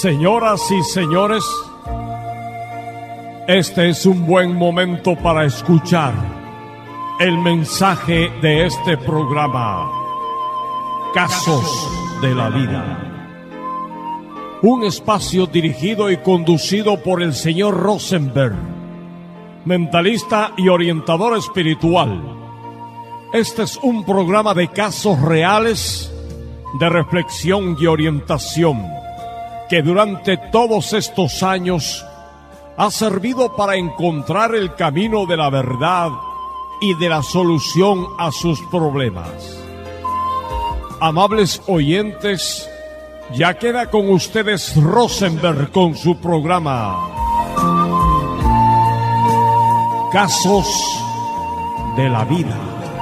Señoras y señores, este es un buen momento para escuchar el mensaje de este programa, Casos de la Vida. Un espacio dirigido y conducido por el señor Rosenberg, mentalista y orientador espiritual. Este es un programa de casos reales, de reflexión y orientación, que durante todos estos años ha servido para encontrar el camino de la verdad y de la solución a sus problemas. Amables oyentes, ya queda con ustedes Rosenberg con su programa Casos de la Vida.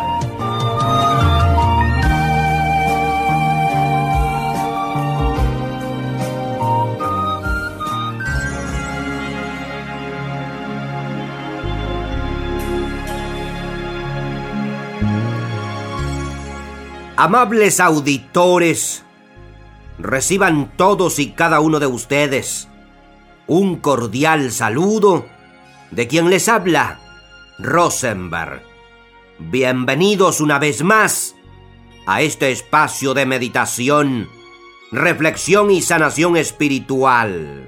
Amables auditores, reciban todos y cada uno de ustedes un cordial saludo de quien les habla, Rosenberg. Bienvenidos una vez más a este espacio de meditación, reflexión y sanación espiritual.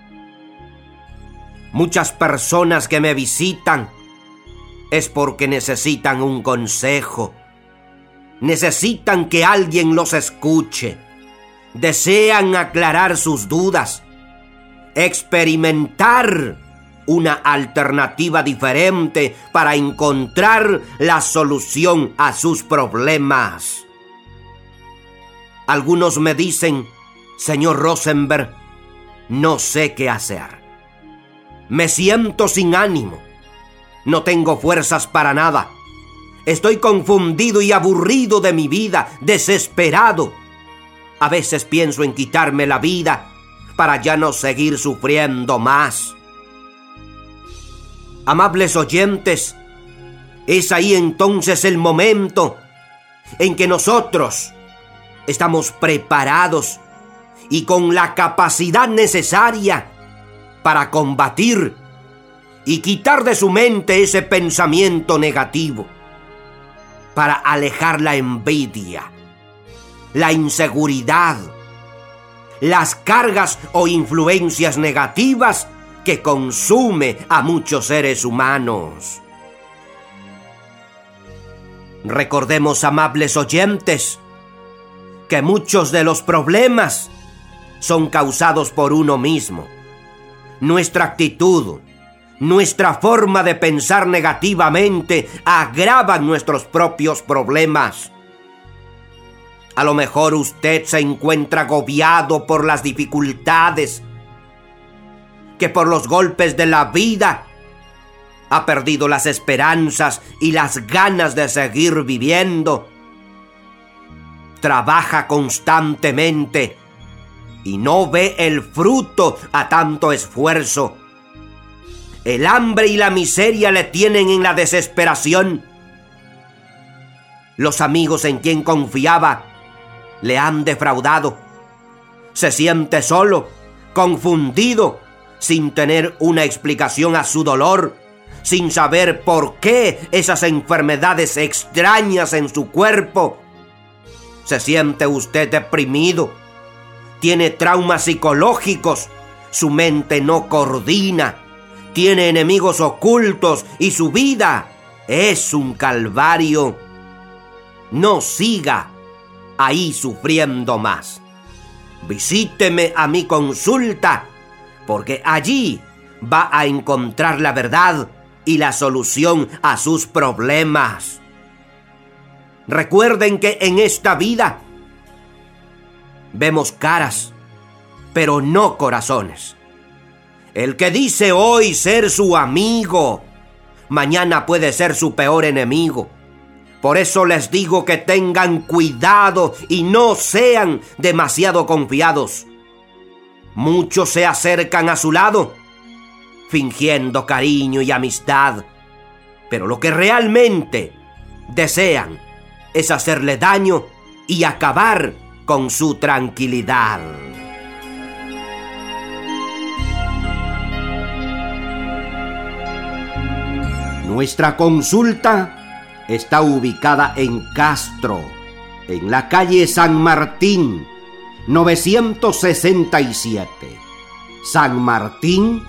Muchas personas que me visitan es porque necesitan un consejo. Necesitan que alguien los escuche. Desean aclarar sus dudas, experimentar una alternativa diferente para encontrar la solución a sus problemas. Algunos me dicen, señor Rosenberg, no sé qué hacer. Me siento sin ánimo. No tengo fuerzas para nada. Estoy confundido y aburrido de mi vida, desesperado. A veces pienso en quitarme la vida para ya no seguir sufriendo más. Amables oyentes, es ahí entonces el momento en que nosotros estamos preparados y con la capacidad necesaria para combatir y quitar de su mente ese pensamiento negativo, para alejar la envidia, la inseguridad, las cargas o influencias negativas que consume a muchos seres humanos. Recordemos, amables oyentes, que muchos de los problemas son causados por uno mismo. Nuestra actitud, nuestra forma de pensar negativamente agravan nuestros propios problemas. A lo mejor usted se encuentra agobiado por las dificultades, que por los golpes de la vida ha perdido las esperanzas y las ganas de seguir viviendo. Trabaja constantemente y no ve el fruto a tanto esfuerzo. El hambre y la miseria le tienen en la desesperación. Los amigos en quien confiaba le han defraudado. Se siente solo, confundido, sin tener una explicación a su dolor, sin saber por qué esas enfermedades extrañas en su cuerpo. Se siente usted deprimido, tiene traumas psicológicos, su mente no coordina, tiene enemigos ocultos y su vida es un calvario. No siga ahí sufriendo más. Visíteme a mi consulta, porque allí va a encontrar la verdad y la solución a sus problemas. Recuerden que en esta vida vemos caras, pero no corazones. El que dice hoy ser su amigo, mañana puede ser su peor enemigo. Por eso les digo que tengan cuidado y no sean demasiado confiados. Muchos se acercan a su lado, fingiendo cariño y amistad, pero lo que realmente desean es hacerle daño y acabar con su tranquilidad. Nuestra consulta está ubicada en Castro, en la calle San Martín, 967. San Martín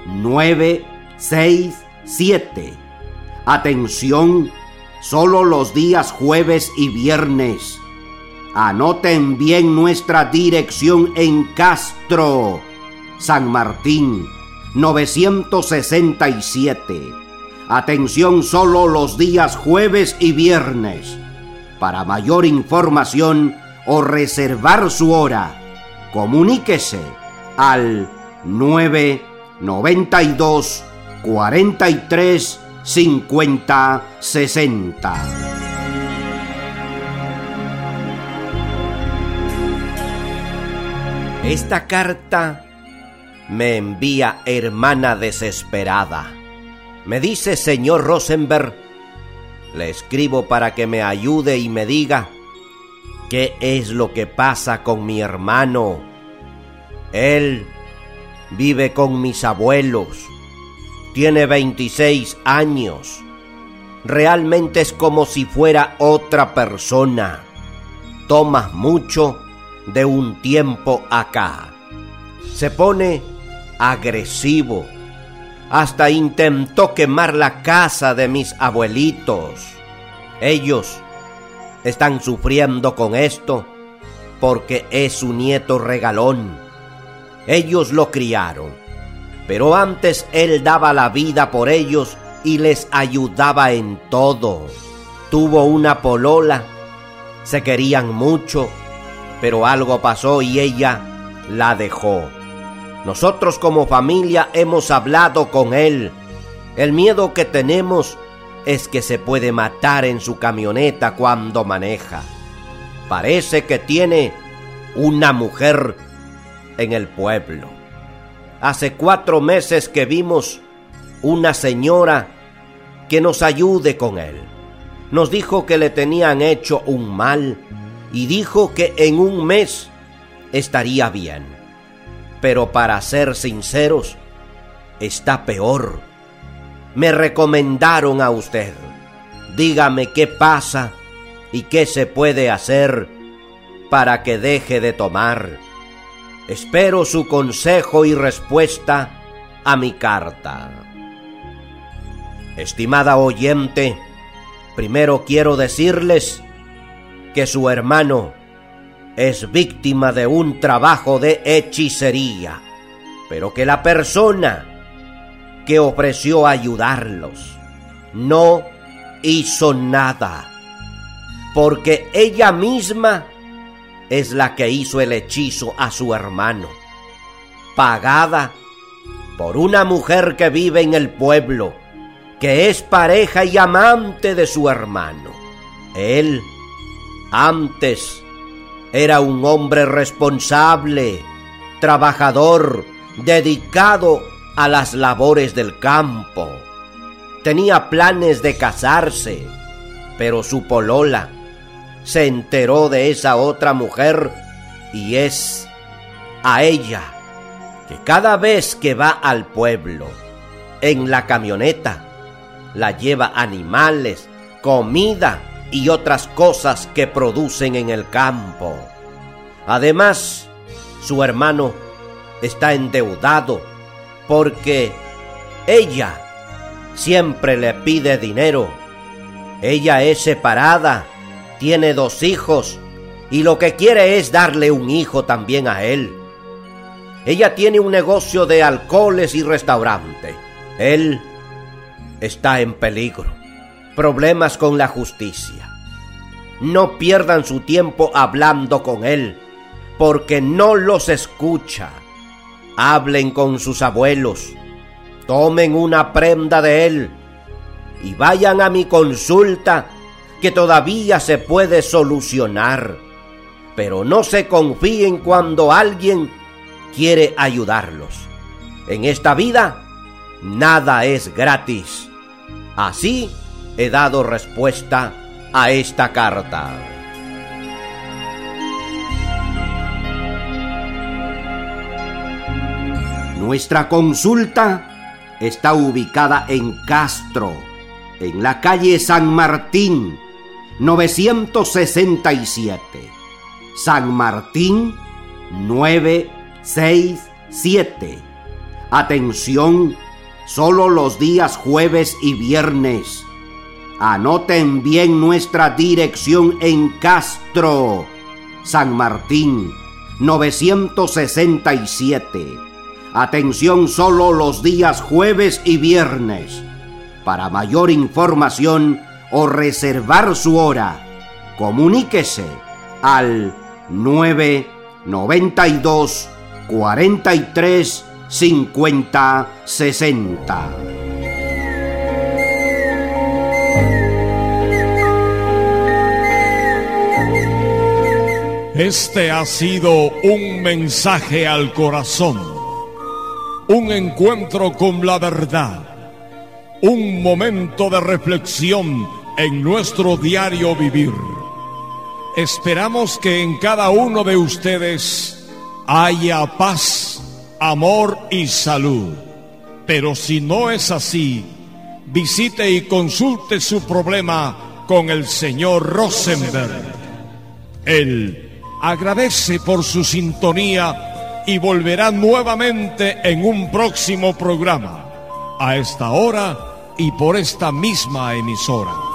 967. Atención, solo los días jueves y viernes. Anoten bien nuestra dirección en Castro, San Martín 967. Atención, solo los días jueves y viernes. Para mayor información o reservar su hora, comuníquese al 992 43 50 60. Esta carta me envía hermana desesperada. Me dice: señor Rosenberg, le escribo para que me ayude y me diga qué es lo que pasa con mi hermano. Él vive con mis abuelos, tiene 26 años. Realmente es como si fuera otra persona. Toma mucho de un tiempo acá. Se pone agresivo. Hasta intentó quemar la casa de mis abuelitos. Ellos están sufriendo con esto porque es su nieto regalón. Ellos lo criaron, pero antes él daba la vida por ellos y les ayudaba en todo. Tuvo una polola, se querían mucho, pero algo pasó y ella la dejó. Nosotros como familia hemos hablado con él. El miedo que tenemos es que se puede matar en su camioneta cuando maneja. Parece que tiene una mujer en el pueblo. Hace 4 meses que vimos una señora que nos ayude con él. Nos dijo que le tenían hecho un mal y dijo que en un mes estaría bien. Pero para ser sinceros, está peor. Me recomendaron a usted. Dígame qué pasa y qué se puede hacer para que deje de tomar. Espero su consejo y respuesta a mi carta. Estimada oyente, primero quiero decirles que su hermano es víctima de un trabajo de hechicería, pero que la persona que ofreció ayudarlos no hizo nada, porque ella misma es la que hizo el hechizo a su hermano, pagada por una mujer que vive en el pueblo, que es pareja y amante de su hermano. Él antes era un hombre responsable, trabajador, dedicado a las labores del campo. Tenía planes de casarse, pero su polola se enteró de esa otra mujer y es a ella que cada vez que va al pueblo, en la camioneta, la lleva animales, comida y otras cosas que producen en el campo. Además, su hermano está endeudado porque ella siempre le pide dinero. Ella es separada, tiene 2 hijos y lo que quiere es darle un hijo también a él. Ella tiene un negocio de alcoholes y restaurante. Él está en peligro. Problemas con la justicia. No pierdan su tiempo hablando con él, porque no los escucha. Hablen con sus abuelos, tomen una prenda de él y vayan a mi consulta, que todavía se puede solucionar. Pero no se confíen cuando alguien quiere ayudarlos. En esta vida, nada es gratis. Así he dado respuesta a esta carta. Nuestra consulta está ubicada en Castro, en la calle San Martín, 967. San Martín, 967. Atención, solo los días jueves y viernes. Anoten bien nuestra dirección en Castro, San Martín, 967. Atención, solo los días jueves y viernes. Para mayor información o reservar su hora, comuníquese al 992 43 50 60. Este ha sido un mensaje al corazón, un encuentro con la verdad, un momento de reflexión en nuestro diario vivir. Esperamos que en cada uno de ustedes haya paz, amor y salud. Pero si no es así, visite y consulte su problema con el señor Rosenberg. Él agradece por su sintonía y volverá nuevamente en un próximo programa, a esta hora y por esta misma emisora.